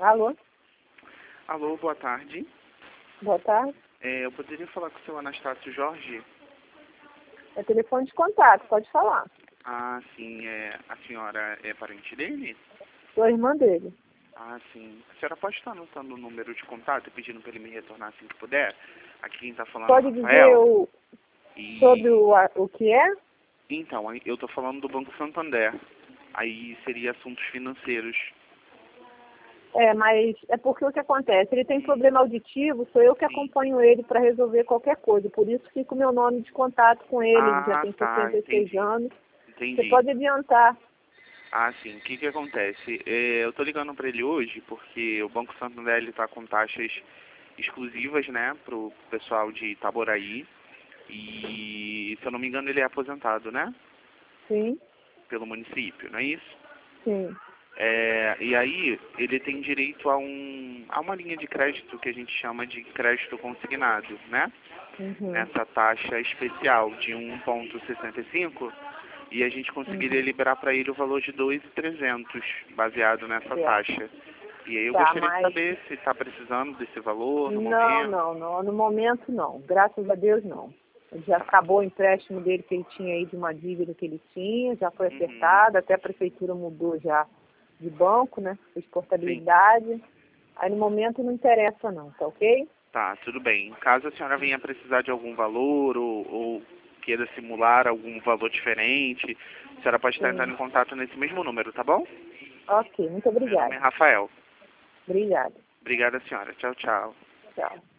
Alô? Alô, boa tarde. Boa tarde. Eu poderia falar com o seu Anastácio Jorge? É telefone de contato, pode falar. Ah, sim. A senhora é parente dele? Sou a irmã dele. Ah, sim. A senhora pode estar anotando o número de contato e pedindo para ele me retornar assim que puder? Aqui quem está falando é Pode o dizer Rafael. sobre o que é? Então, eu estou falando do Banco Santander. Aí seria assuntos financeiros. Mas é porque o que acontece? Ele tem problema auditivo, sou eu que acompanho ele para resolver qualquer coisa. Por isso fica o meu nome de contato com ele. Ele já Ah, tem tá. 66 Entendi. anos. Você Entendi. pode adiantar. Ah, sim. O que acontece? Eu tô ligando para ele hoje porque o Banco Santander está com taxas exclusivas, né, pro pessoal de Itaboraí. E, se eu não me engano, ele é aposentado, né, Sim, pelo município, não é isso? sim. E aí, ele tem direito a uma linha de crédito que a gente chama de crédito consignado, né? Uhum, Nessa taxa especial de 1,65, e a gente conseguiria uhum. liberar para ele o valor de 2.300, baseado nessa Certo. taxa. E aí eu Tá, gostaria de mas saber se está precisando desse valor no não, momento. não, não. No momento não. Graças a Deus não. Ele já acabou o empréstimo dele que ele tinha aí de uma dívida que ele tinha, já foi Uhum. acertado, até a prefeitura mudou já de banco, né? Fez Sim. portabilidade. Aí no momento não interessa não, tá ok? Tá, tudo bem. Caso a senhora venha precisar de algum valor ou queira simular algum valor diferente, a senhora pode estar entrando Sim. em contato nesse mesmo número, tá bom? Ok, muito Meu nome é obrigada. Rafael. Obrigada. Obrigada, senhora. Tchau, tchau. Tchau.